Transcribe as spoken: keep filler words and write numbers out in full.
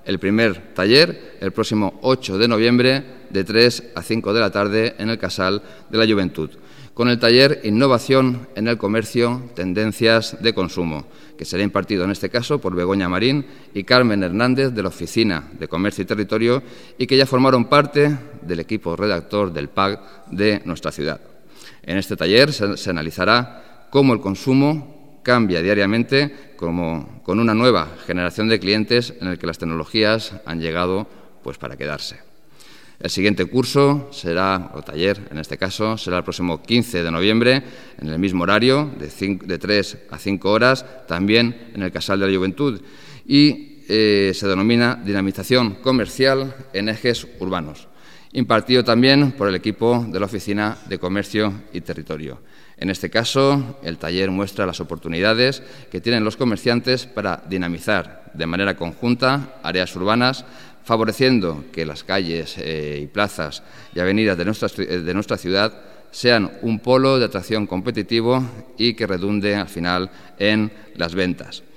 el primer taller el próximo ocho de noviembre de tres a cinco de la tarde en el Casal de la Juventud, con el taller Innovación en el Comercio, Tendencias de Consumo, que será impartido en este caso por Begoña Marín y Carmen Hernández de la Oficina de Comercio y Territorio y que ya formaron parte del equipo redactor del P A C de nuestra ciudad. En este taller se, se analizará cómo el consumo cambia diariamente como, con una nueva generación de clientes en el que las tecnologías han llegado pues, para quedarse. El siguiente curso será, o taller en este caso, será el próximo quince de noviembre, en el mismo horario, de, cinco, de tres a cinco horas, también en el Casal de la Juventud, y eh, se denomina Dinamización Comercial en Ejes Urbanos, impartido también por el equipo de la Oficina de Comercio y Territorio. En este caso, el taller muestra las oportunidades que tienen los comerciantes para dinamizar de manera conjunta áreas urbanas, favoreciendo que las calles eh, y plazas y avenidas de nuestra, de nuestra ciudad sean un polo de atracción competitivo y que redunde al final en las ventas.